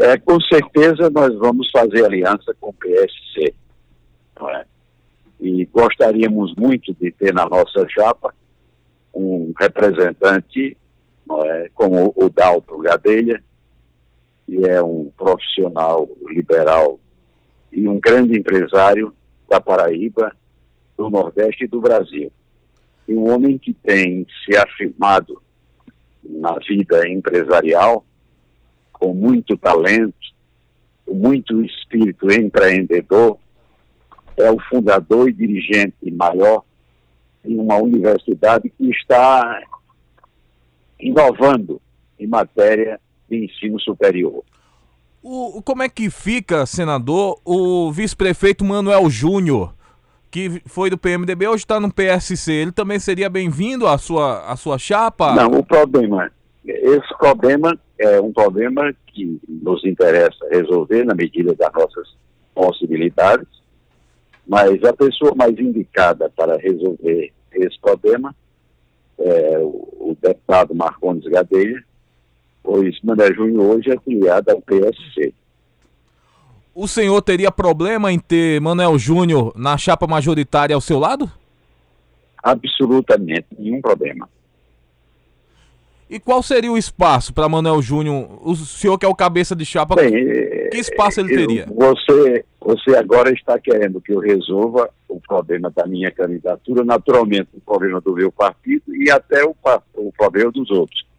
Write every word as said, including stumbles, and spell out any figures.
É, com certeza nós vamos fazer aliança com o P S C, não é? E gostaríamos muito de ter na nossa chapa um representante, não é, como o Dalto Gadelha, que é um profissional liberal e um grande empresário da Paraíba, do Nordeste e do Brasil. E um homem que tem se afirmado na vida empresarial, com muito talento, com muito espírito empreendedor, é o fundador e dirigente maior de uma universidade que está inovando em matéria de ensino superior. O, como é que fica, senador, o vice-prefeito Manuel Júnior, que foi do P M D B, hoje está no P S C? Ele também seria bem-vindo à sua, à sua chapa? Não, o problema, esse problema é um problema que nos interessa resolver na medida das nossas possibilidades, mas a pessoa mais indicada para resolver esse problema é o, o deputado Marcondes Gadelha, pois Manuel Júnior hoje é filiado ao P S C. O senhor teria problema em ter Manuel Júnior na chapa majoritária ao seu lado? Absolutamente nenhum problema. E qual seria o espaço para Manuel Júnior? O senhor que é o cabeça de chapa, Bem, que espaço ele teria? Você, você agora está querendo que eu resolva o problema da minha candidatura, naturalmente o problema do meu partido e até o, o problema dos outros.